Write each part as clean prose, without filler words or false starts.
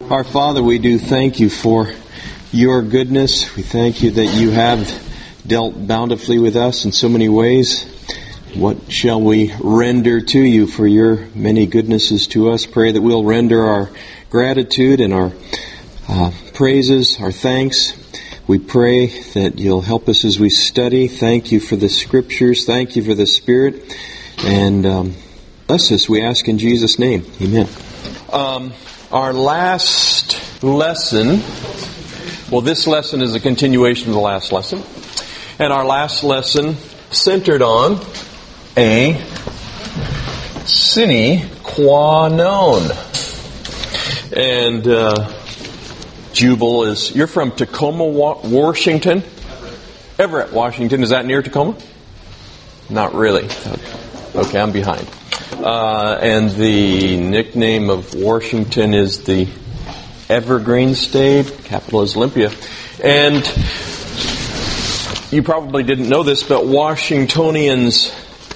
Our Father, we do thank you for your goodness. We thank you that you have dealt bountifully with us in so many ways. What shall we render to you for your many goodnesses to us? Pray that we'll render our gratitude and our praises, our thanks. We pray that you'll help us as we study. Thank you for the Scriptures. Thank you for the Spirit. And bless us, we ask in Jesus' name. Amen. Our last lesson, well, this lesson is a continuation of the last lesson. And our last lesson centered on a sine qua non. And Jubal is, you're from Tacoma, Washington? Everett, Washington. Is that near Tacoma? Not really. Okay, I'm behind. And the nickname of Washington is the Evergreen State. Capital is Olympia. And you probably didn't know this, but Washingtonians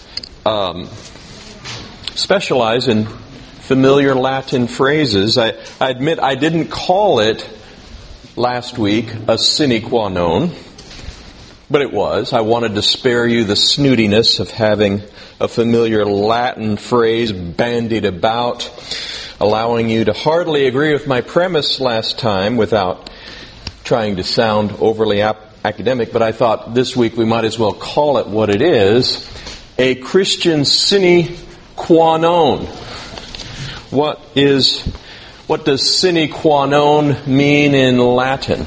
specialize in familiar Latin phrases. I admit I didn't call it last week a sine qua non, but it was. I wanted to spare you the snootiness of having a familiar Latin phrase bandied about, allowing you to hardly agree with my premise last time without trying to sound overly academic, but I thought this week we might as well call it what it is, a Christian sine qua non. What does sine qua non mean in Latin?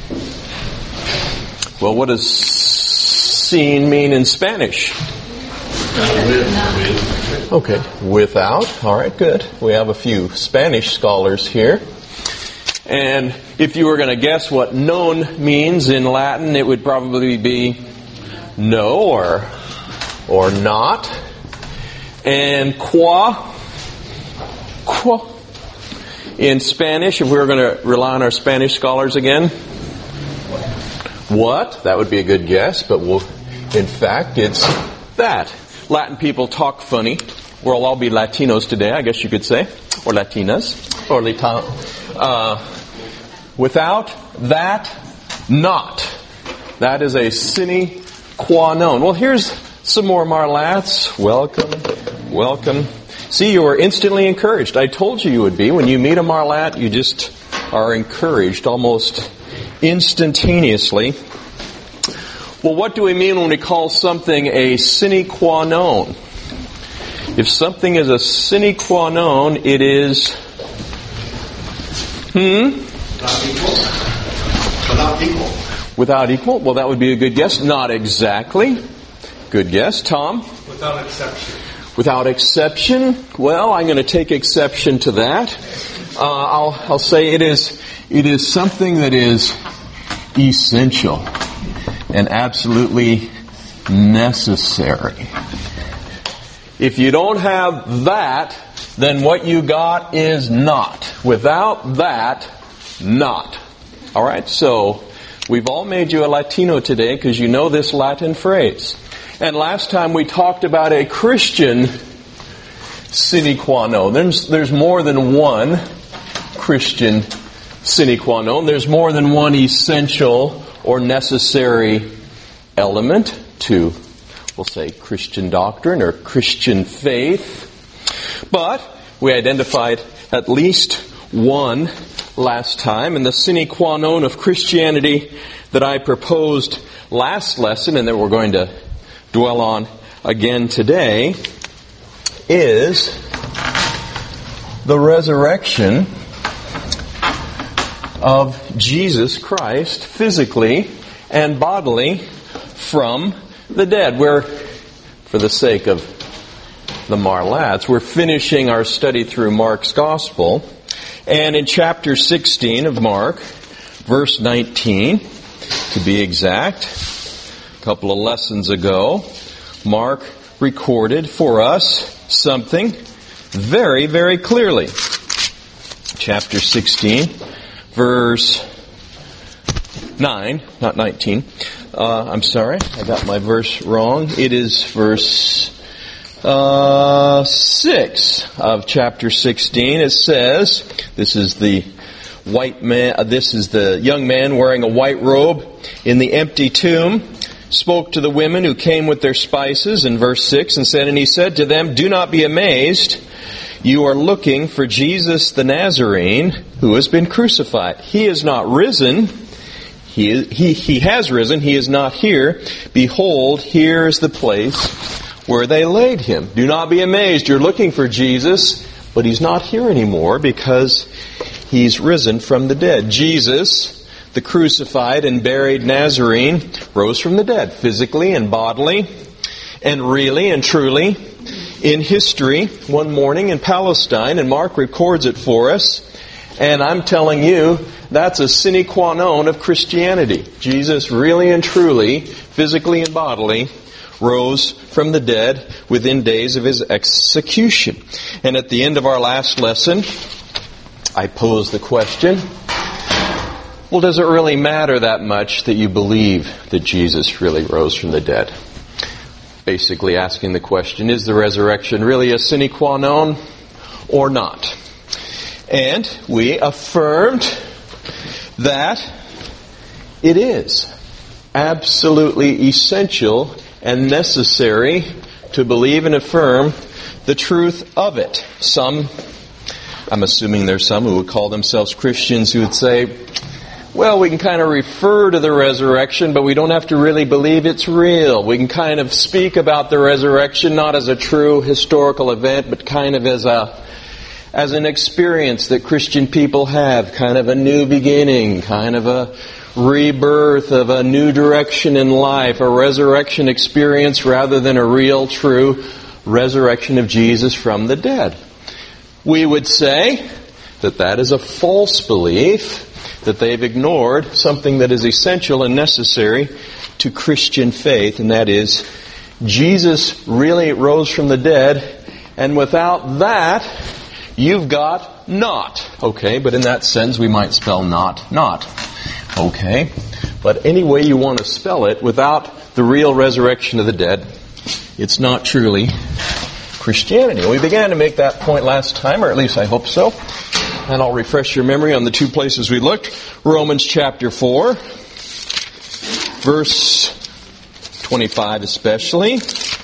Well, what does sine mean in Spanish? Okay, without. All right, good. We have a few Spanish scholars here. And if you were going to guess what non means in Latin, it would probably be no or not. And qua in Spanish, if we were going to rely on our Spanish scholars again, what? That would be a good guess, but in fact, it's that. Latin people talk funny. We'll all be Latinos today, I guess you could say, or Latinas, or without that, not. That is a sine qua non. Well, here's some more Marlats. Welcome. See, you were instantly encouraged. I told you would be. When you meet a Marlat, you just are encouraged almost instantaneously. Well, what do we mean when we call something a sine qua non? If something is a sine qua non, it is... Without equal? Well, that would be a good guess. Not exactly. Good guess. Tom? Without exception. Without exception? Well, I'm going to take exception to that. I'll say it is something that is essential and absolutely necessary. If you don't have that, then what you got is not. Without that, not. All right, so we've all made you a Latino today because you know this Latin phrase. And last time we talked about a Christian sine qua non. There's more than one Christian sine qua non. There's more than one essential or necessary element to, we'll say, Christian doctrine or Christian faith. But we identified at least one last time, and the sine qua non of Christianity that I proposed last lesson and that we're going to dwell on again today is the resurrection of Jesus Christ physically and bodily from the dead. We're, for the sake of the Marlats, we're finishing our study through Mark's Gospel. And in chapter 16 of Mark, verse 19, to be exact, a couple of lessons ago, Mark recorded for us something very, very clearly. Chapter 16, verse 9, not 19. I'm sorry, I got my verse wrong. It is verse 6 of chapter 16. It says, this is the white man, this is the young man wearing a white robe in the empty tomb, spoke to the women who came with their spices in verse 6 and said, and he said to them, do not be amazed. You are looking for Jesus the Nazarene who has been crucified. He is not risen. He has risen. He is not here. Behold, here is the place where they laid him. Do not be amazed. You're looking for Jesus, but he's not here anymore because he's risen from the dead. Jesus, the crucified and buried Nazarene, rose from the dead, physically and bodily, and really and truly. In history, one morning in Palestine, and Mark records it for us, and I'm telling you, that's a sine qua non of Christianity. Jesus really and truly, physically and bodily, rose from the dead within days of his execution. And at the end of our last lesson, I posed the question, well, does it really matter that much that you believe that Jesus really rose from the dead? Basically asking the question, is the resurrection really a sine qua non or not? And we affirmed that it is absolutely essential and necessary to believe and affirm the truth of it. I'm assuming there's some who would call themselves Christians who would say, well, we can kind of refer to the resurrection, but we don't have to really believe it's real. We can kind of speak about the resurrection not as a true historical event, but kind of as an experience that Christian people have, kind of a new beginning, kind of a rebirth of a new direction in life, a resurrection experience rather than a real, true resurrection of Jesus from the dead. We would say that that is a false belief, that they've ignored something that is essential and necessary to Christian faith, and that is Jesus really rose from the dead, and without that, you've got not. Okay, but in that sense, we might spell not. Okay, but any way you want to spell it, without the real resurrection of the dead, it's not truly Christianity. We began to make that point last time, or at least I hope so. And I'll refresh your memory on the two places we looked. Romans chapter 4, verse 25 especially.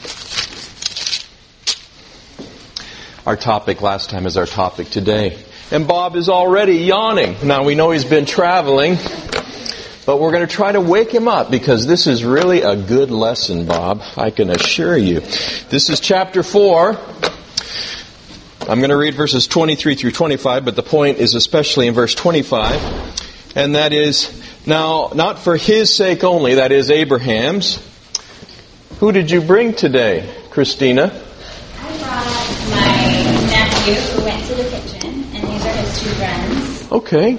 Our topic last time is our topic today. And Bob is already yawning. Now we know he's been traveling, but we're going to try to wake him up because this is really a good lesson, Bob. I can assure you. This is chapter 4. I'm going to read verses 23 through 25, but the point is especially in verse 25. And that is, now, not for his sake only, that is Abraham's. Who did you bring today, Christina? I brought my nephew who went to the kitchen, and these are his two friends. Okay.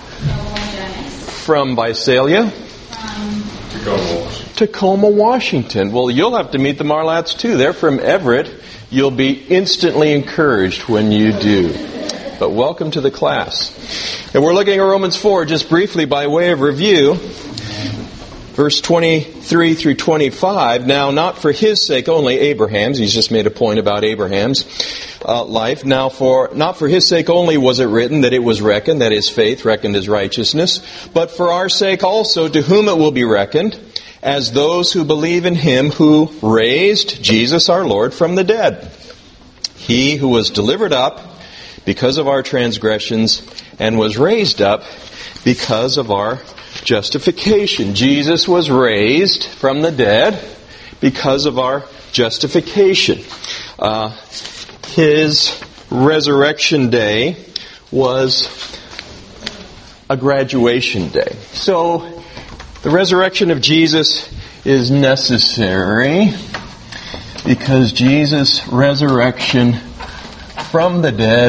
From Visalia? Tacoma, Washington. Well, you'll have to meet the Marlats too. They're from Everett. You'll be instantly encouraged when you do. But welcome to the class. And we're looking at Romans 4 just briefly by way of review. Verse 23 through 25. Now, not for his sake only, Abraham's. He's just made a point about Abraham's life. Now, not for his sake only was it written that it was reckoned, that is faith, reckoned as righteousness, but for our sake also, to whom it will be reckoned, as those who believe in him who raised Jesus our Lord from the dead. He who was delivered up because of our transgressions and was raised up because of our justification. Jesus was raised from the dead because of our justification. His resurrection day was a graduation day. So, the resurrection of Jesus is necessary because Jesus' resurrection from the dead,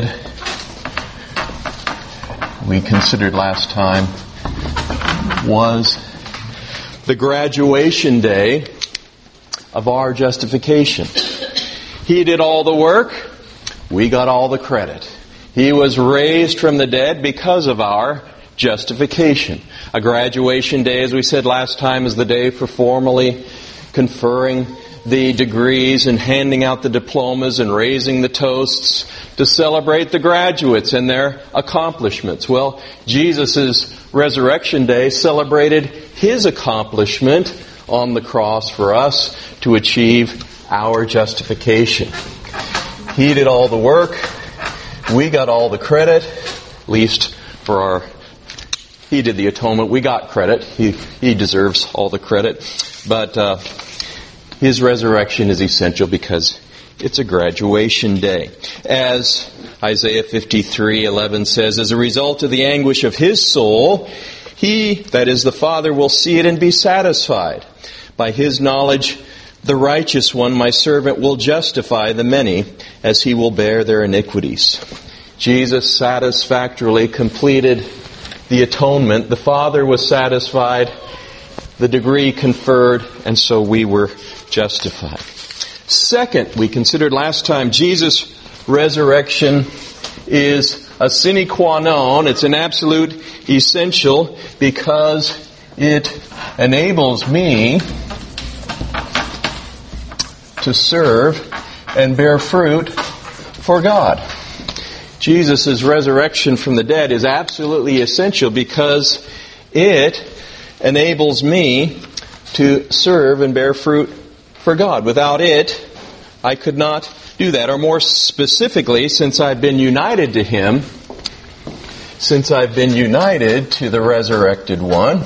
we considered last time, was the graduation day of our justification. He did all the work, we got all the credit. He was raised from the dead because of our justification. A graduation day, as we said last time, is the day for formally conferring the degrees and handing out the diplomas and raising the toasts to celebrate the graduates and their accomplishments. Well, Jesus' resurrection day celebrated His accomplishment on the cross for us to achieve our justification. He did all the work. We got all the credit, at least for He did the atonement. We got credit. He deserves all the credit. But His resurrection is essential because it's a graduation day. As Isaiah 53:11 says, as a result of the anguish of His soul, He, that is the Father, will see it and be satisfied. By His knowledge, the righteous one, my servant, will justify the many as He will bear their iniquities. Jesus satisfactorily completed the atonement. The Father was satisfied, the degree conferred, and so we were justified. Second, we considered last time, Jesus' resurrection is a sine qua non. It's an absolute essential because it enables me to serve and bear fruit for God. Jesus' resurrection from the dead is absolutely essential because it enables me to serve and bear fruit for God. Without it, I could not do that. Or more specifically, since I've been united to Him, since I've been united to the resurrected one,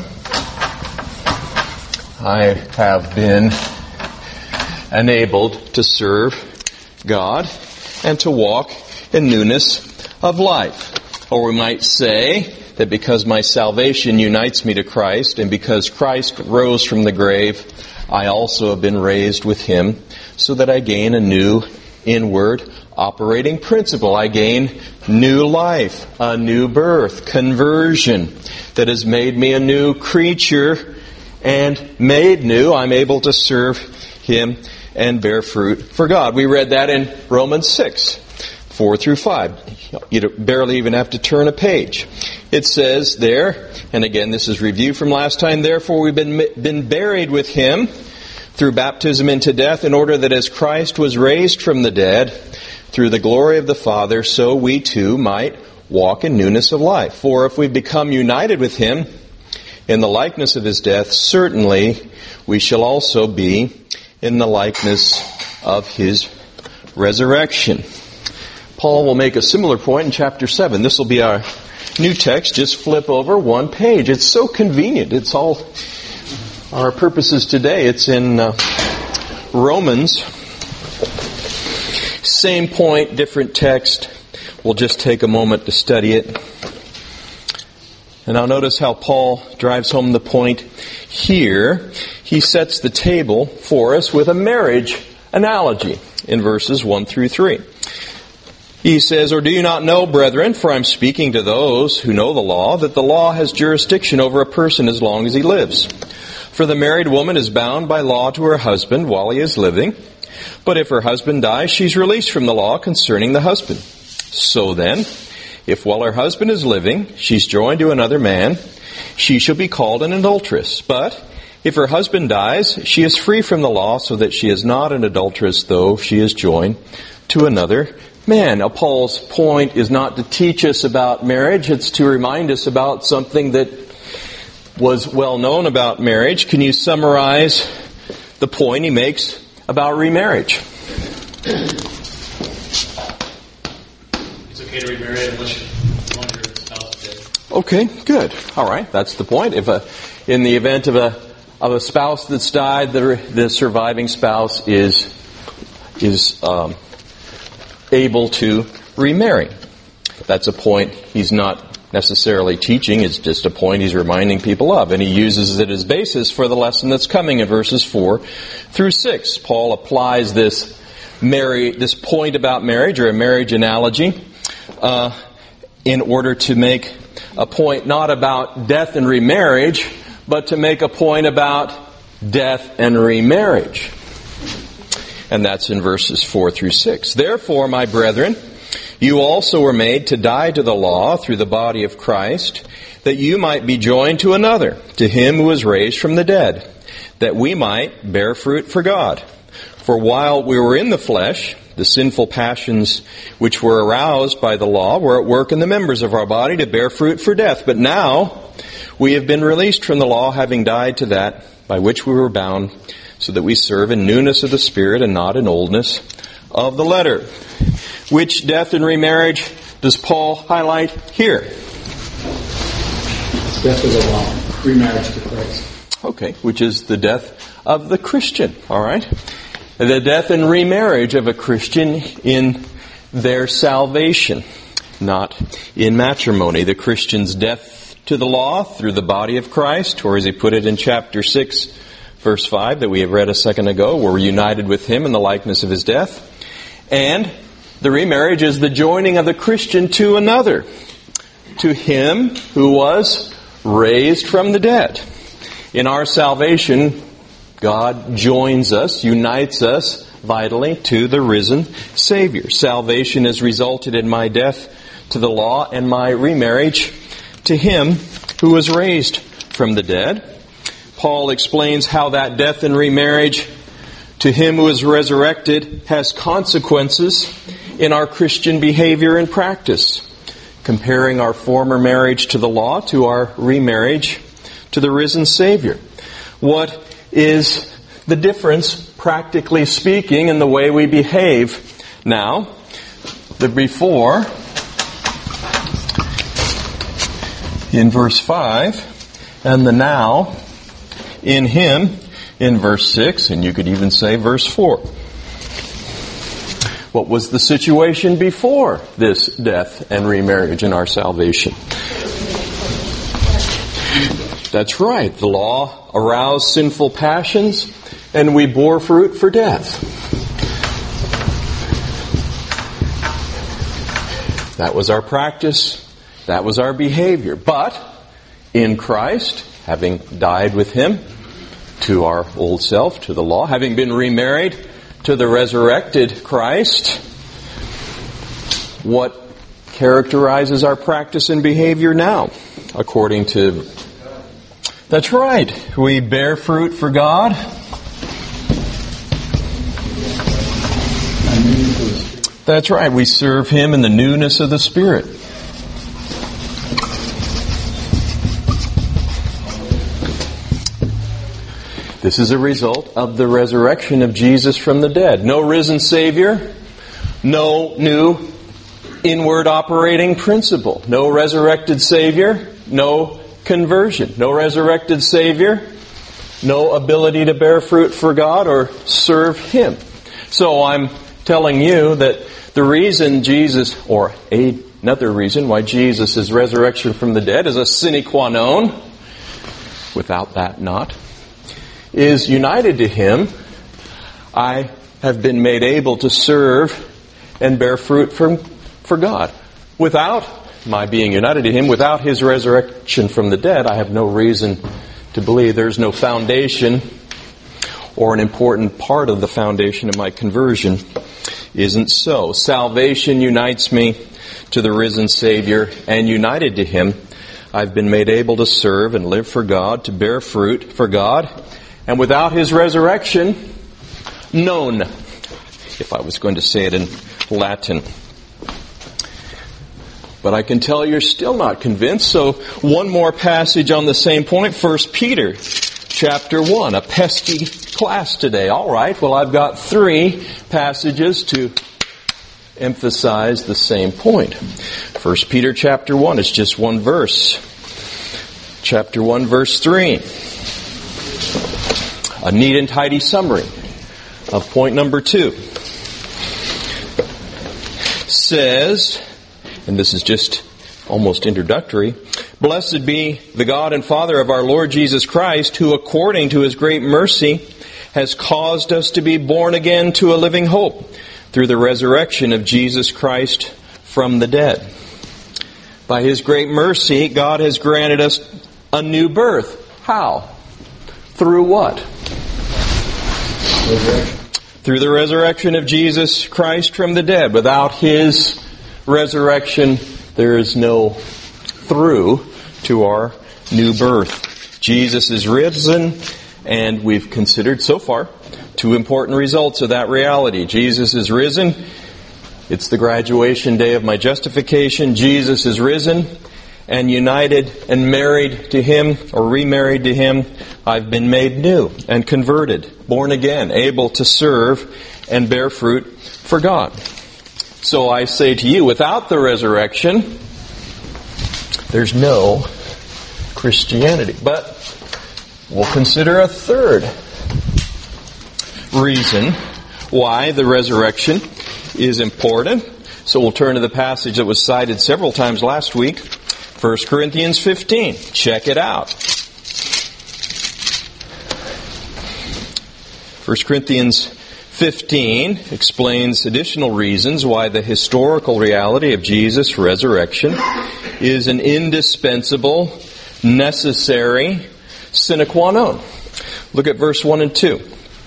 I have been enabled to serve God and to walk in newness of life. Or we might say that because my salvation unites me to Christ and because Christ rose from the grave, I also have been raised with Him so that I gain a new inward operating principle. I gain new life, a new birth, conversion that has made me a new creature, and made new, I'm able to serve Him and bear fruit for God. We read that in Romans 6, 4 through 5. You barely even have to turn a page. It says there, and again this is review from last time, therefore we've been buried with Him through baptism into death, in order that as Christ was raised from the dead through the glory of the Father, so we too might walk in newness of life. For if we become united with Him in the likeness of His death, certainly we shall also be in the likeness of His resurrection. Paul will make a similar point in chapter 7. This will be our new text. Just flip over one page. It's so convenient. It's all our purposes today. It's in Romans. Same point, different text. We'll just take a moment to study it. And now notice how Paul drives home the point here. He sets the table for us with a marriage analogy in verses 1 through 3. He says, or do you not know, brethren, for I'm speaking to those who know the law, that the law has jurisdiction over a person as long as he lives. For the married woman is bound by law to her husband while he is living. But if her husband dies, she's released from the law concerning the husband. So then, if while her husband is living, she's joined to another man, she shall be called an adulteress. But if her husband dies, she is free from the law, so that she is not an adulteress, though she is joined to another man. Now, Paul's point is not to teach us about marriage. It's to remind us about something that was well known about marriage. Can you summarize the point he makes about remarriage? It's okay to remarry unless one of your spouse is dead. Okay, good. All right, that's the point. If in the event of a spouse that's died, the surviving spouse is able to remarry. That's a point he's not necessarily teaching. It's just a point he's reminding people of, and he uses it as basis for the lesson that's coming in verses 4 through 6. Paul applies this point about marriage, or a marriage analogy, in order to make a point not about death and remarriage, but to make a point about death and remarriage. And that's in verses 4 through 6. Therefore, my brethren, you also were made to die to the law through the body of Christ, that you might be joined to another, to Him who was raised from the dead, that we might bear fruit for God. For while we were in the flesh, the sinful passions which were aroused by the law were at work in the members of our body to bear fruit for death. But now we have been released from the law, having died to that by which we were bound, so that we serve in newness of the Spirit and not in oldness of the letter. Which death and remarriage does Paul highlight here? Death of the law, remarriage to Christ. Okay, which is the death of the Christian, all right? The death and remarriage of a Christian in their salvation, not in matrimony. The Christian's death to the law through the body of Christ, or as he put it in chapter 6, verse 5 that we have read a second ago, we're united with him in the likeness of his death. And the remarriage is the joining of the Christian to another, to him who was raised from the dead. In our salvation, God joins us, unites us vitally to the risen Savior. Salvation has resulted in my death to the law and my remarriage to him who was raised from the dead. Paul explains how that death and remarriage to him who is resurrected has consequences in our Christian behavior and practice, comparing our former marriage to the law to our remarriage to the risen Savior. What is the difference, practically speaking, in the way we behave now? The before, in verse 5, and the now, in him, in verse 6, and you could even say verse 4. What was the situation before this death and remarriage in our salvation? That's right. The law aroused sinful passions, and we bore fruit for death. That was our practice. That was our behavior. But in Christ, having died with him to our old self, to the law, having been remarried to the resurrected Christ, what characterizes our practice and behavior now? According to... That's right. We bear fruit for God. That's right. We serve him in the newness of the Spirit. This is a result of the resurrection of Jesus from the dead. No risen Savior, no new inward operating principle. No resurrected Savior, no conversion. No resurrected Savior, no ability to bear fruit for God or serve him. So I'm telling you that the reason Jesus, or another reason why Jesus' resurrection from the dead is a sine qua non, without that not, is united to him. I have been made able to serve and bear fruit for God. Without my being united to him, without his resurrection from the dead, I have no reason to believe there's no foundation, or an important part of the foundation of my conversion isn't so. Salvation unites me to the risen Savior, and united to him, I've been made able to serve and live for God, to bear fruit for God. And without his resurrection, none, if I was going to say it in Latin. But I can tell you're still not convinced, so one more passage on the same point, 1 Peter chapter 1, a pesky class today. All right, well, I've got 3 passages to emphasize the same point. 1 Peter chapter 1 is just one verse. Chapter 1, verse 3. A neat and tidy summary of point number 2. Says, and this is just almost introductory, "Blessed be the God and Father of our Lord Jesus Christ, who according to his great mercy has caused us to be born again to a living hope through the resurrection of Jesus Christ from the dead." By his great mercy, God has granted us a new birth. How? Through what? Through the resurrection of Jesus Christ from the dead. Without his resurrection, there is no through to our new birth. Jesus is risen, And we've considered so far 2 important results of that reality. Jesus is risen. It's the graduation day of my justification. Jesus is risen and united and married to Him or remarried to Him. I've been made new and converted, born again, able to serve and bear fruit for God. So I say to you, without the resurrection, there's no Christianity. But we'll consider a third reason why the resurrection is important. So we'll turn to the passage that was cited several times last week, 1 Corinthians 15. Check it out. 1 Corinthians 15 explains additional reasons why the historical reality of Jesus' resurrection is an indispensable, necessary sine qua non. Look at verse 1 and 2.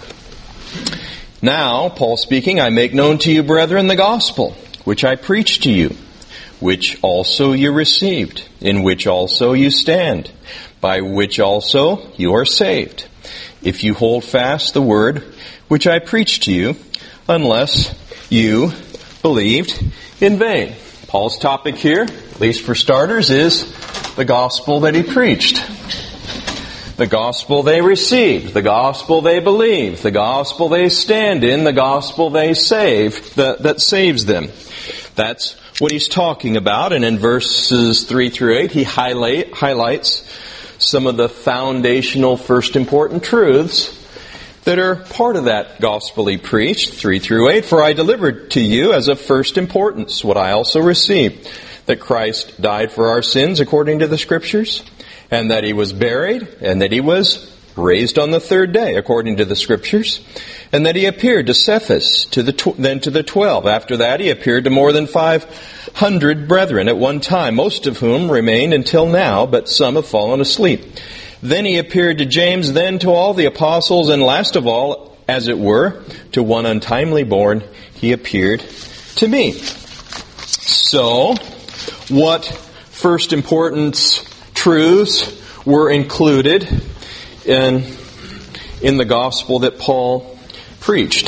Now, Paul speaking, I make known to you, brethren, the gospel, which I preached to you, which also you received, in which also you stand, by which also you are saved, if you hold fast the word which I preached to you, unless you believed in vain. Paul's topic here, at least for starters, is the gospel that he preached. The gospel they received, the gospel they believe, the gospel they stand in, the gospel they save, that saves them. That's what he's talking about. And in verses 3 through 8, he highlights some of the foundational first important truths that are part of that gospel he preached, 3 through 8. For I delivered to you as of first importance what I also received, that Christ died for our sins according to the Scriptures, and that He was buried, and that He was raised on the third day according to the Scriptures, and that He appeared to Cephas, then to the 12. After that He appeared to more than 500 brethren at one time, most of whom remain until now, but some have fallen asleep. Then He appeared to James, then to all the apostles, and last of all, as it were, to one untimely born, He appeared to me. So, what first importance truths were included in the gospel that Paul preached?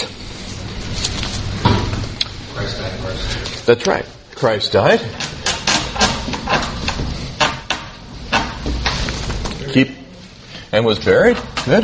Christ died first. That's right. Christ died. And was buried. Good.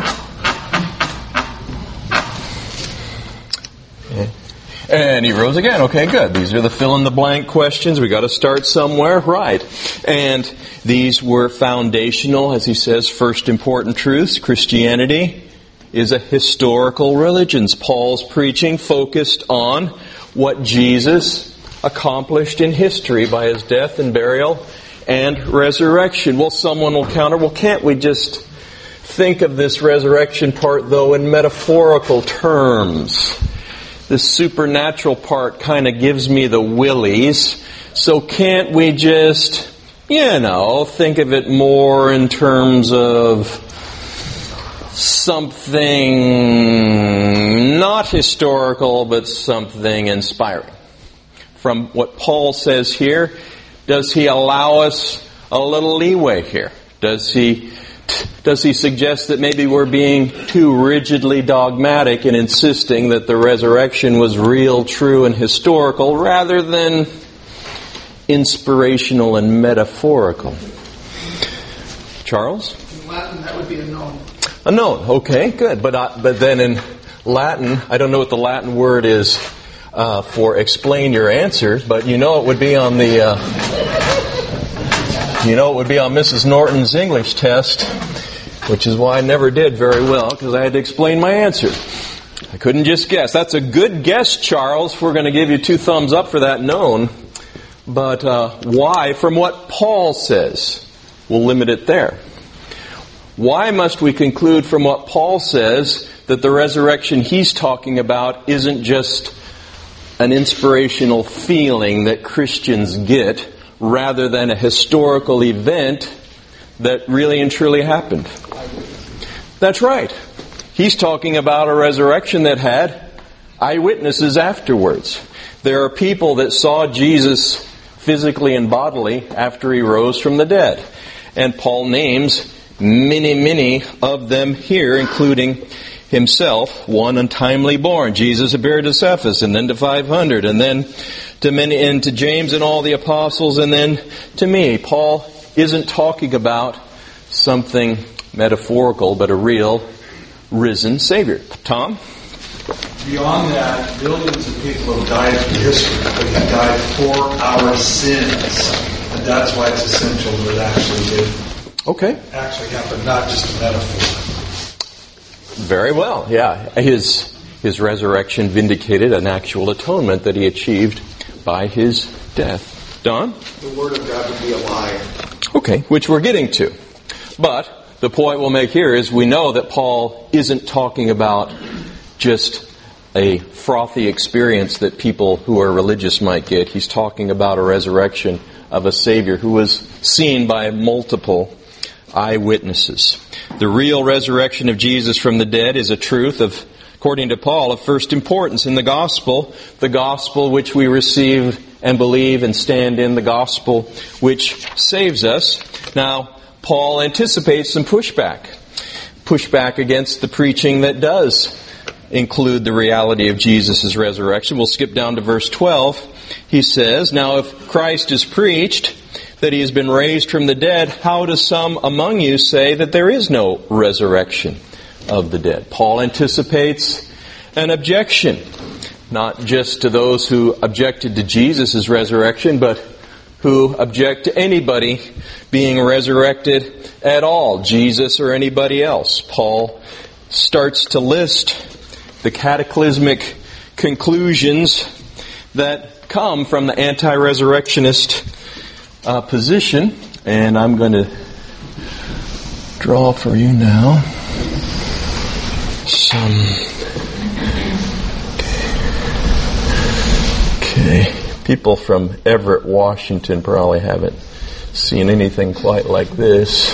And He rose again. Okay, good. These are the fill-in-the-blank questions. We got to start somewhere, right? And these were foundational, as he says, first important truths. Christianity is a historical religion. Paul's preaching focused on what Jesus accomplished in history by His death and burial and resurrection. Well, someone will counter, well, can't we just think of this resurrection part, though, in metaphorical terms? The supernatural part kind of gives me the willies. So can't we just, think of it more in terms of something not historical, but something inspiring? From what Paul says here, does he allow us a little leeway here? Does he suggest that maybe we're being too rigidly dogmatic in insisting that the resurrection was real, true, and historical rather than inspirational and metaphorical? Charles? In Latin, that would be a known. A known, okay, good. But then in Latin, I don't know what the Latin word is for explain your answers, but it would be on the... it would be on Mrs. Norton's English test, which is why I never did very well, because I had to explain my answer. I couldn't just guess. That's a good guess, Charles. We're going to give you 2 thumbs up for that known. But why? From what Paul says. We'll limit it there. Why must we conclude from what Paul says that the resurrection he's talking about isn't just an inspirational feeling that Christians get, rather than a historical event that really and truly happened? That's right. He's talking about a resurrection that had eyewitnesses afterwards. There are people that saw Jesus physically and bodily after He rose from the dead. And Paul names many of them here, including himself, one untimely born. Jesus appeared to Cephas, and then to 500, and then to many, and to James and all the apostles, and then to me. Paul isn't talking about something metaphorical, but a real risen Savior. Tom? Beyond that, billions of people have died through history, but he died for our sins. And that's why it's essential that it actually happened, not just a metaphor. Very well, yeah. His resurrection vindicated an actual atonement that he achieved by his death. Don? The Word of God would be a liar. Okay, which we're getting to. But the point we'll make here is we know that Paul isn't talking about just a frothy experience that people who are religious might get. He's talking about a resurrection of a Savior who was seen by multiple eyewitnesses. The real resurrection of Jesus from the dead is a truth of, according to Paul, of first importance in the gospel which we receive and believe and stand in, the gospel which saves us. Now, Paul anticipates some pushback against the preaching that does include the reality of Jesus' resurrection. We'll skip down to verse 12. He says, "Now if Christ is preached that he has been raised from the dead, how do some among you say that there is no resurrection of the dead?" Paul anticipates an objection, not just to those who objected to Jesus' resurrection, but who object to anybody being resurrected at all, Jesus or anybody else. Paul starts to list the cataclysmic conclusions that come from the anti-resurrectionist position, and I'm going to draw for you now some. Okay, people from Everett, Washington probably haven't seen anything quite like this.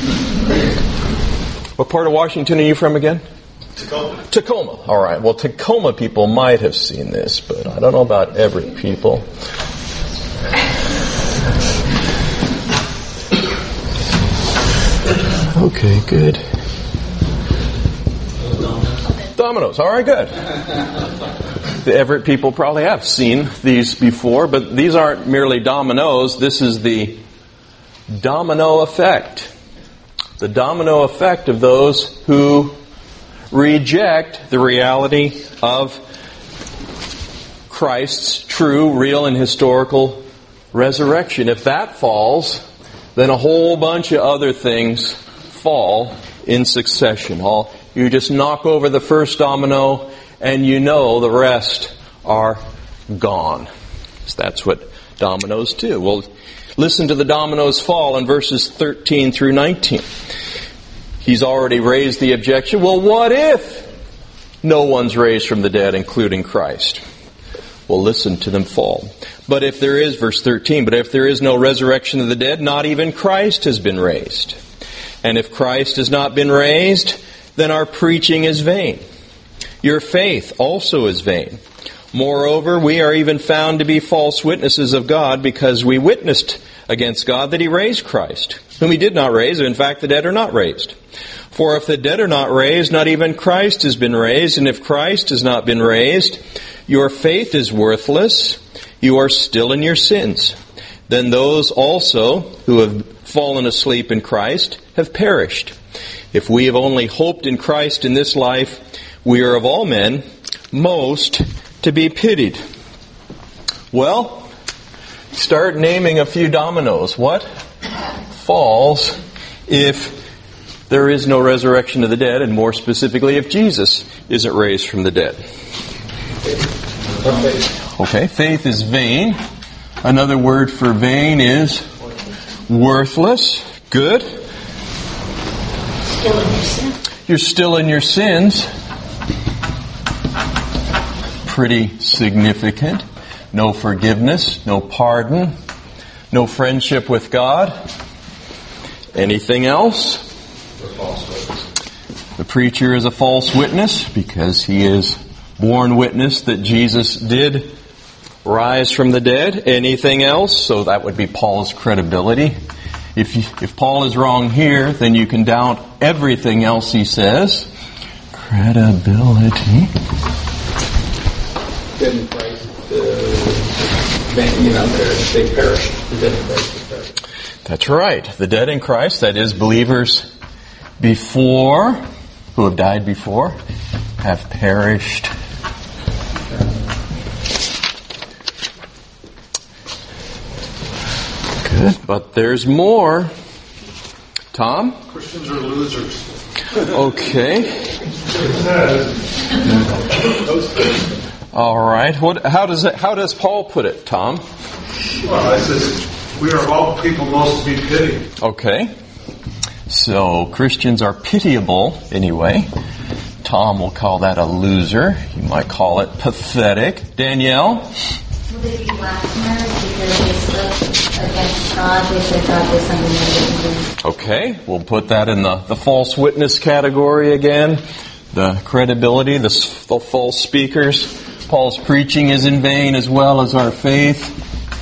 What part of Washington are you from again? Tacoma. All right. Well, Tacoma people might have seen this, but I don't know about Everett people. Okay, good. Dominoes. All right, good. The Everett people probably have seen these before, but these aren't merely dominoes. This is the domino effect. The domino effect of those who reject the reality of Christ's true, real, and historical resurrection. If that falls, then a whole bunch of other things fall in succession. You just knock over the first domino and you know the rest are gone. So that's what dominoes do. Well, listen to the dominoes fall in verses 13 through 19. He's already raised the objection. Well, what if no one's raised from the dead, including Christ? Well, listen to them fall. But if there is, verse 13, but if there is no resurrection of the dead, not even Christ has been raised. And if Christ has not been raised, then our preaching is vain. Your faith also is vain. Moreover, we are even found to be false witnesses of God, because we witnessed against God that He raised Christ, whom He did not raise, and in fact the dead are not raised. For if the dead are not raised, not even Christ has been raised, and if Christ has not been raised, your faith is worthless, you are still in your sins. Then those also who have fallen asleep in Christ have perished. If we have only hoped in Christ in this life, we are of all men most to be pitied. Well, start naming a few dominoes. What falls if there is no resurrection of the dead, and more specifically, if Jesus isn't raised from the dead? Okay, faith is vain. Another word for vain is worthless. Good. Still in your sin. You're still in your sins. Pretty significant. No forgiveness, no pardon, no friendship with God. Anything else? The preacher is a false witness because he is borne witness that Jesus did rise from the dead. Anything else? So that would be Paul's credibility. If Paul is wrong here, then you can doubt everything else he says. Credibility. Dead in Christ, they perished. The dead in Christ have perished. That's right. The dead in Christ, that is, believers before, who have died before, have perished. Good, but there's more. Tom? Christians are losers. Okay. All right. How does Paul put it, Tom? Well, it says, we are of all people most to be pitied. Okay. So Christians are pitiable anyway. Tom will call that a loser. You might call it pathetic. Danielle? Will they be blasphemers because they spoke against God? They said God did something they didn't do. Okay, we'll put that in the false witness category again. The credibility, the false speakers. Paul's preaching is in vain as well as our faith.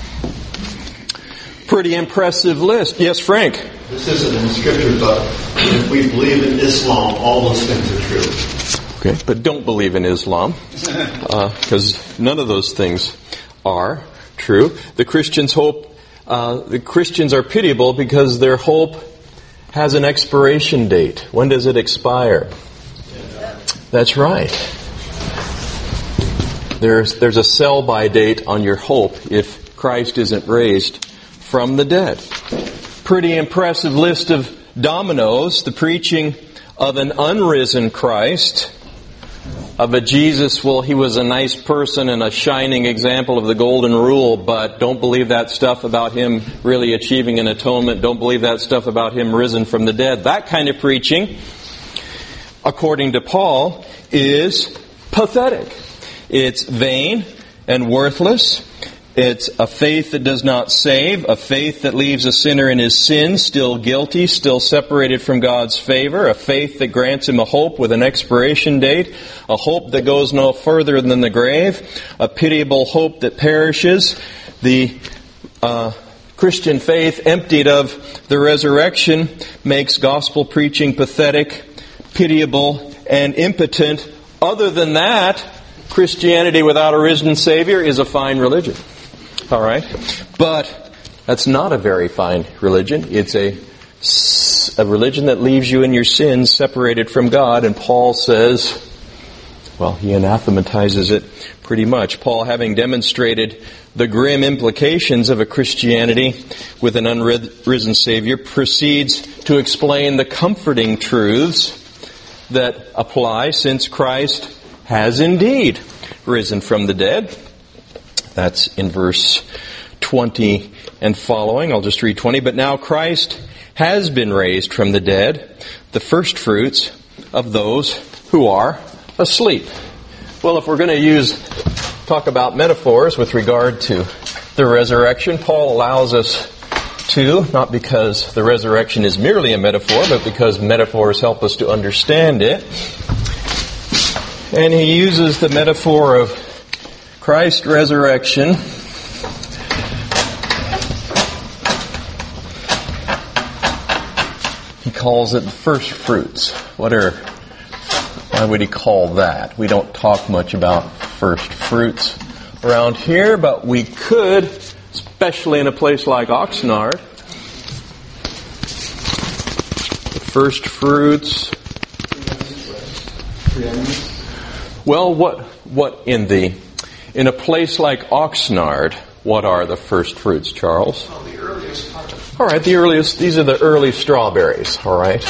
Pretty impressive list. Yes, Frank? This isn't in Scripture, but if we believe in Islam, all those things are true. Okay, but don't believe in Islam, because none of those things are true. The Christians are pitiable because their hope has an expiration date. When does it expire? That's right. There's a sell-by date on your hope if Christ isn't raised from the dead. Pretty impressive list of dominoes. The preaching of an unrisen Christ, of a Jesus, well, he was a nice person and a shining example of the golden rule, but don't believe that stuff about him really achieving an atonement. Don't believe that stuff about him risen from the dead. That kind of preaching, according to Paul, is pathetic. It's vain and worthless. It's a faith that does not save, a faith that leaves a sinner in his sin, still guilty, still separated from God's favor, a faith that grants him a hope with an expiration date, a hope that goes no further than the grave, a pitiable hope that perishes. The Christian faith, emptied of the resurrection, makes gospel preaching pathetic, pitiable, and impotent. Other than that, Christianity without a risen Savior is a fine religion. All right? But that's not a very fine religion. It's a religion that leaves you in your sins, separated from God. And Paul says, well, he anathematizes it pretty much. Paul, having demonstrated the grim implications of a Christianity with an unrisen Savior, proceeds to explain the comforting truths that apply since Christ has indeed risen from the dead. That's in verse 20 and following. I'll just read 20. But now Christ has been raised from the dead, the first fruits of those who are asleep. Well, if we're going to talk about metaphors with regard to the resurrection, Paul allows us to, not because the resurrection is merely a metaphor, but because metaphors help us to understand it. And he uses the metaphor of Christ's resurrection he calls it the first fruits. Why would he call that? We don't talk much about first fruits around here, but we could, especially in a place like Oxnard. First fruits. Well, what in a place like Oxnard, what are the first fruits, Charles? Oh, the earliest harvest. All right, these are the early strawberries, all right?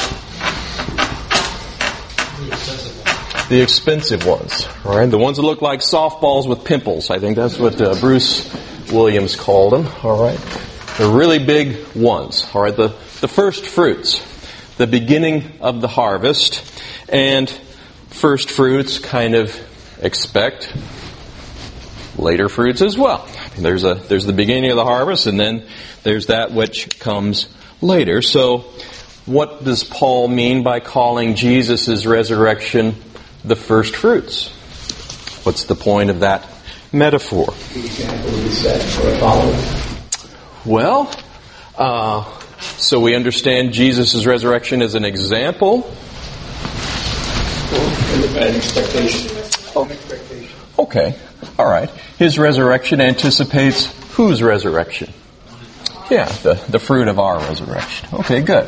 The expensive ones, all right? The ones that look like softballs with pimples. I think that's what Bruce Williams called them, all right? The really big ones, all right? The first fruits, the beginning of the harvest, and first fruits kind of expect later fruits as well. There's the beginning of the harvest, and then there's that which comes later. So, what does Paul mean by calling Jesus' resurrection the first fruits? What's the point of that metaphor? The example would be set for a follower. Well, So we understand Jesus' resurrection as an example. An expectation. Okay, all right. His resurrection anticipates whose resurrection? Yeah, the fruit of our resurrection. Okay, good.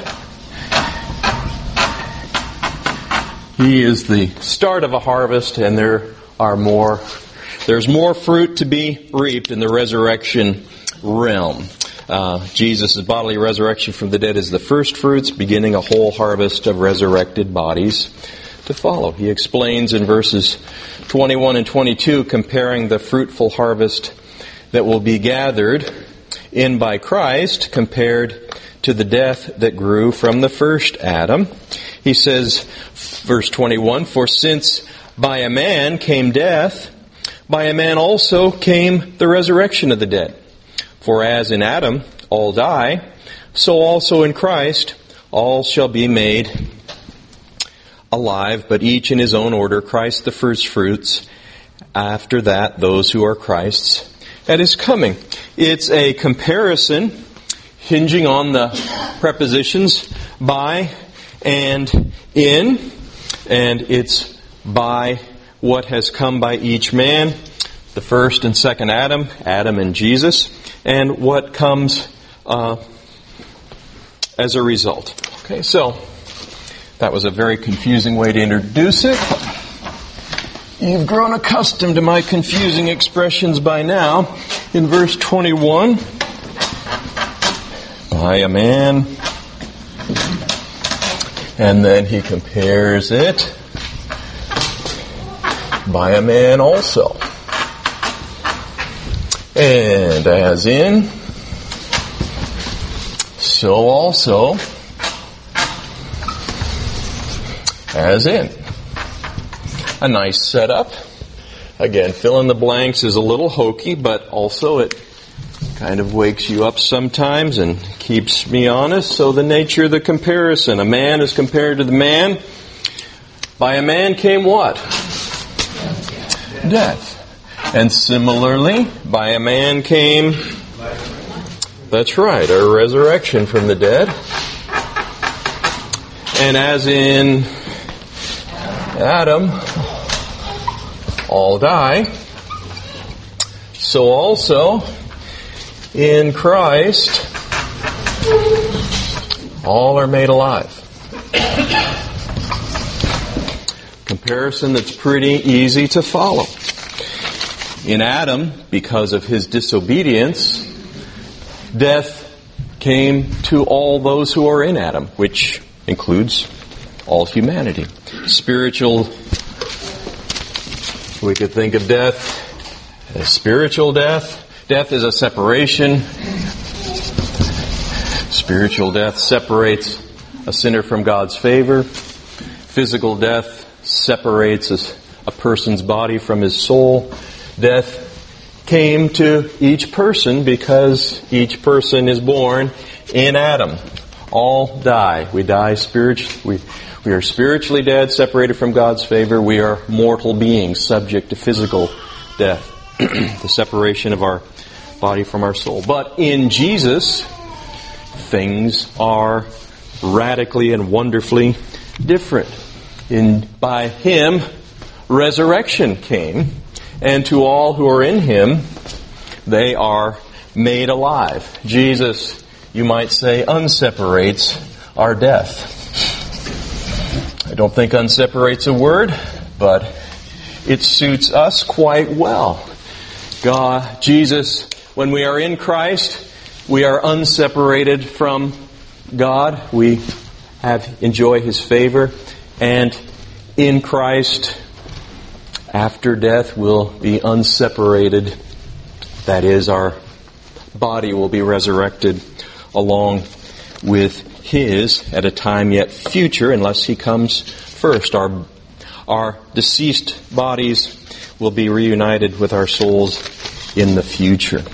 He is the start of a harvest, and there's more fruit to be reaped in the resurrection realm. Jesus' bodily resurrection from the dead is the first fruits, beginning a whole harvest of resurrected bodies to follow. He explains in verses 21 and 22, comparing the fruitful harvest that will be gathered in by Christ compared to the death that grew from the first Adam. He says, verse 21, "For since by a man came death, by a man also came the resurrection of the dead. For as in Adam all die, so also in Christ all shall be made alive, but each in his own order, Christ the first fruits, after that those who are Christ's at his coming." It's a comparison hinging on the prepositions by and in, and it's by what has come by each man, the first and second Adam, Adam and Jesus, and what comes as a result. Okay, so that was a very confusing way to introduce it. You've grown accustomed to my confusing expressions by now. In verse 21, by a man, and then he compares it by a man also. And as in, so also, as in. A nice setup. Again, fill in the blanks is a little hokey, but also it kind of wakes you up sometimes and keeps me honest. So the nature of the comparison. A man is compared to the man. By a man came what? Death. And similarly, by a man came, that's right, a resurrection from the dead. And as in Adam, all die, so also in Christ, all are made alive. Comparison that's pretty easy to follow. In Adam, because of his disobedience, death came to all those who are in Adam, which includes all humanity. Spiritual, we could think of death as spiritual death. Death is a separation. Spiritual death separates a sinner from God's favor. Physical death separates a person's body from his soul. Death came to each person because each person is born in Adam. All die. We die spiritually. We are spiritually dead, separated from God's favor. We are mortal beings, subject to physical death, the separation of our body from our soul. But in Jesus, things are radically and wonderfully different. By Him, resurrection came, and to all who are in Him, they are made alive. Jesus, you might say, unseparates our death. I don't think unseparate's a word, but it suits us quite well. God, Jesus, when we are in Christ, we are unseparated from God. We enjoy His favor. And in Christ, after death, we'll be unseparated. That is, our body will be resurrected along with His at a time yet future, unless He comes first. Our deceased bodies will be reunited with our souls in the future.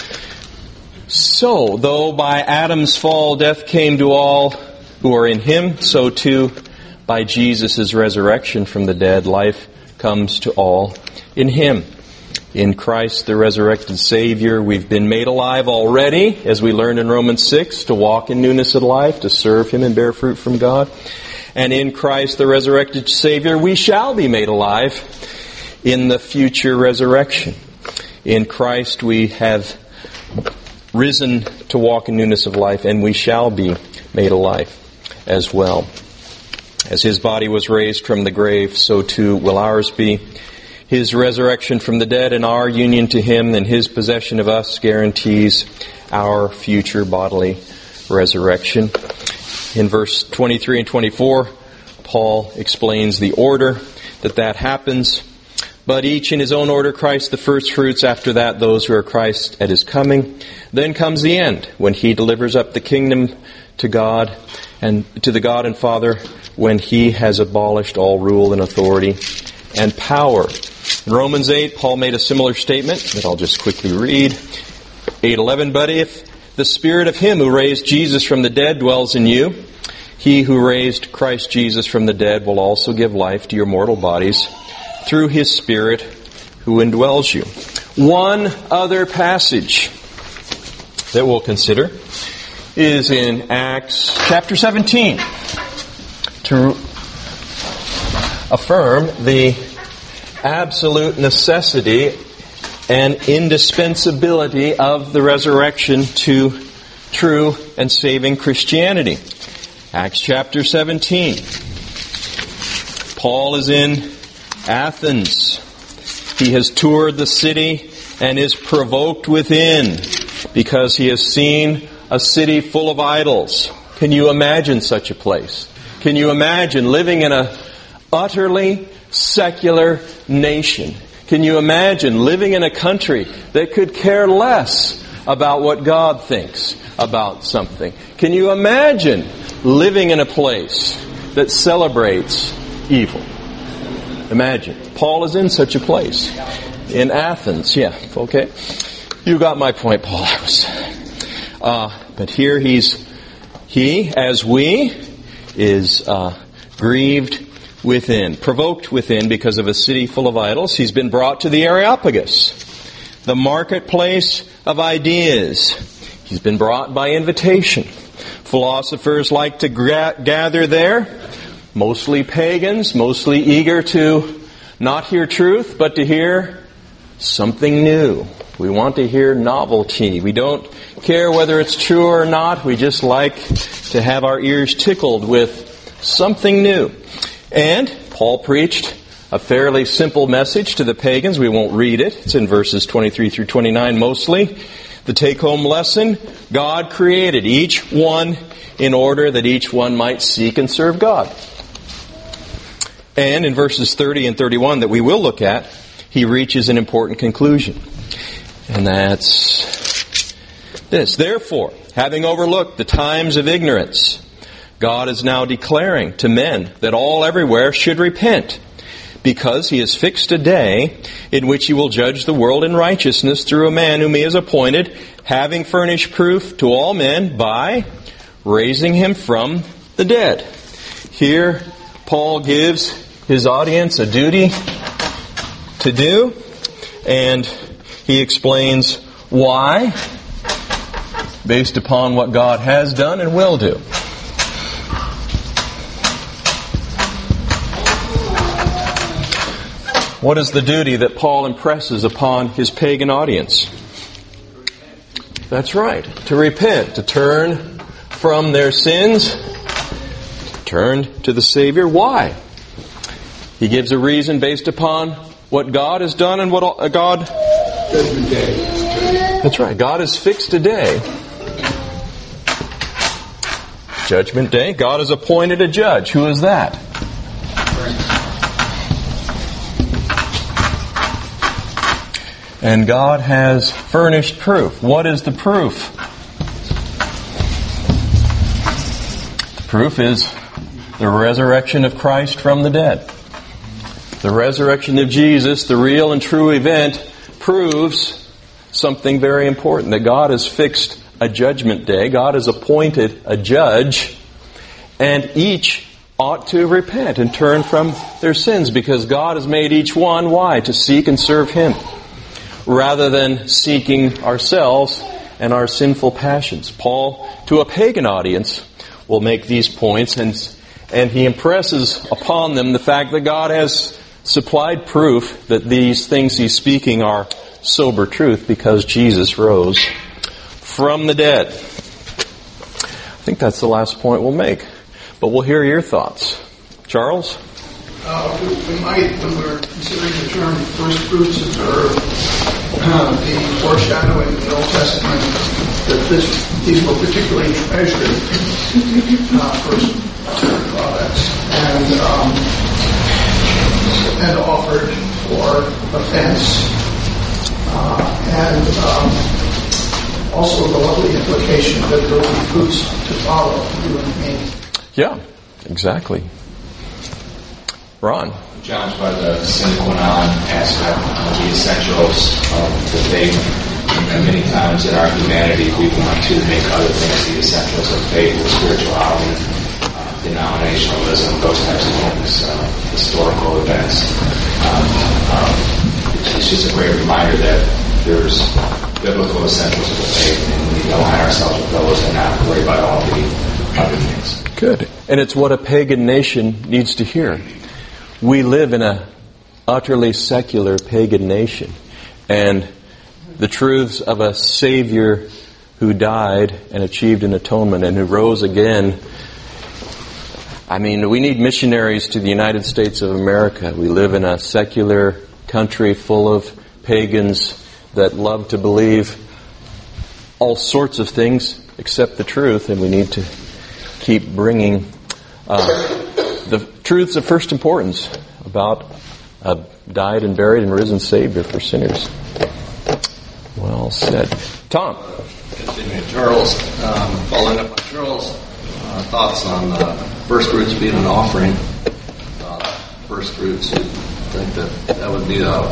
So, though by Adam's fall death came to all who are in Him, so too by Jesus' resurrection from the dead, life comes to all in Him. In Christ, the resurrected Savior, we've been made alive already, as we learned in Romans 6, to walk in newness of life, to serve Him and bear fruit from God. And in Christ, the resurrected Savior, we shall be made alive in the future resurrection. In Christ, we have risen to walk in newness of life, and we shall be made alive as well. As His body was raised from the grave, so too will ours be. His resurrection from the dead and our union to Him and His possession of us guarantees our future bodily resurrection. In verse 23 and 24, Paul explains the order that happens. But each in his own order, Christ the first fruits, after that those who are Christ at His coming. Then comes the end, when He delivers up the kingdom to God and to the God and Father, when He has abolished all rule and authority and power. In Romans 8, Paul made a similar statement that I'll just quickly read. 8:11, but if the Spirit of Him who raised Jesus from the dead dwells in you, He who raised Christ Jesus from the dead will also give life to your mortal bodies through His Spirit who indwells you. One other passage that we'll consider is in Acts chapter 17 to affirm the absolute necessity and indispensability of the resurrection to true and saving Christianity. Acts chapter 17. Paul is in Athens. He has toured the city and is provoked within because he has seen a city full of idols. Can you imagine such a place? Can you imagine living in an utterly secular nation? Can you imagine living in a country that could care less about what God thinks about something? Can you imagine living in a place that celebrates evil? Imagine. Paul is in such a place. In Athens, yeah, okay. You got my point, Paul. But here he, as we, is grieved within, provoked within because of a city full of idols. He's been brought to the Areopagus, the marketplace of ideas. He's been brought by invitation. Philosophers like to gather there, mostly pagans, mostly eager to not hear truth, but to hear something new. We want to hear novelty. We don't care whether it's true or not. We just like to have our ears tickled with something new. And Paul preached a fairly simple message to the pagans. We won't read it. It's in verses 23 through 29 mostly. The take-home lesson, God created each one in order that each one might seek and serve God. And in verses 30 and 31 that we will look at, he reaches an important conclusion. And that's this. Therefore, having overlooked the times of ignorance, God is now declaring to men that all everywhere should repent, because He has fixed a day in which He will judge the world in righteousness through a man whom He has appointed, having furnished proof to all men by raising Him from the dead. Here, Paul gives his audience a duty to do, and he explains why, based upon what God has done and will do. What is the duty that Paul impresses upon his pagan audience? That's right, to repent, to turn from their sins, turn to the Savior. Why? He gives a reason based upon what God has done and what God... Judgment Day. That's right, God has fixed a day. Judgment Day. God has appointed a judge. Who is that? And God has furnished proof. What is the proof? The proof is the resurrection of Christ from the dead. The resurrection of Jesus, the real and true event, proves something very important. That God has fixed a judgment day. God has appointed a judge. And each ought to repent and turn from their sins, because God has made each one, why? To seek and serve Him. rather than seeking ourselves and our sinful passions. Paul, to a pagan audience, will make these points, and he impresses upon them the fact that God has supplied proof that these things he's speaking are sober truth because Jesus rose from the dead. I think that's the last point we'll make, but we'll hear your thoughts. Charles? We might, when we're considering the term first fruits, observe the foreshadowing in the Old Testament that these were particularly treasured first products and offered for offense, and also the lovely implication that there will be fruits to follow you and me. Yeah, exactly. Ron? Challenged by the sine qua non aspect of the essentials of the faith. And many times in our humanity, we want to make other things the essentials of faith, spirituality, denominationalism, those types of things, historical events. It's just a great reminder that there's biblical essentials of the faith, and we need to align ourselves with those and not worry about all the other things. Good. And it's what a pagan nation needs to hear. We live in an utterly secular pagan nation, and the truths of a Savior who died and achieved an atonement and who rose again. I mean, we need missionaries to the United States of America. We live in a secular country full of pagans that love to believe all sorts of things except the truth, and we need to keep bringing the truths of first importance about a died and buried and risen Savior for sinners. Well said. Tom? Charles, following up on Charles' thoughts on first fruits being an offering. First fruits, I think that would be your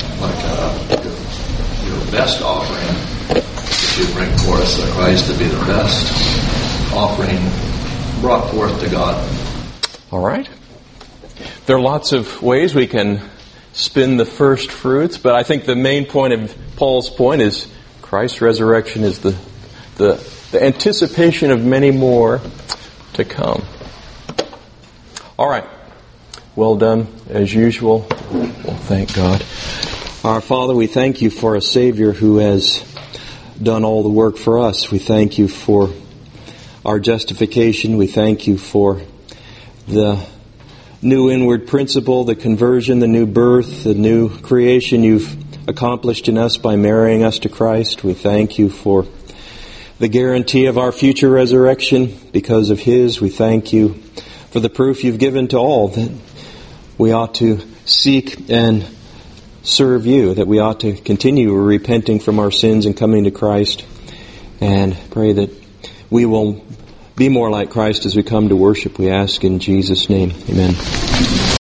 best offering. If you bring forth Christ to be the best offering brought forth to God. All right. There are lots of ways we can spin the first fruits, but I think the main point of Paul's point is Christ's resurrection is the anticipation of many more to come. All right. Well done, as usual. Well, thank God. Our Father, we thank you for a Savior who has done all the work for us. We thank you for our justification. We thank you for the new inward principle, the conversion, the new birth, the new creation you've accomplished in us by marrying us to Christ. We thank you for the guarantee of our future resurrection because of His. We thank you for the proof you've given to all that we ought to seek and serve you, that we ought to continue repenting from our sins and coming to Christ, and pray that we will be more like Christ as we come to worship. We ask in Jesus' name. Amen.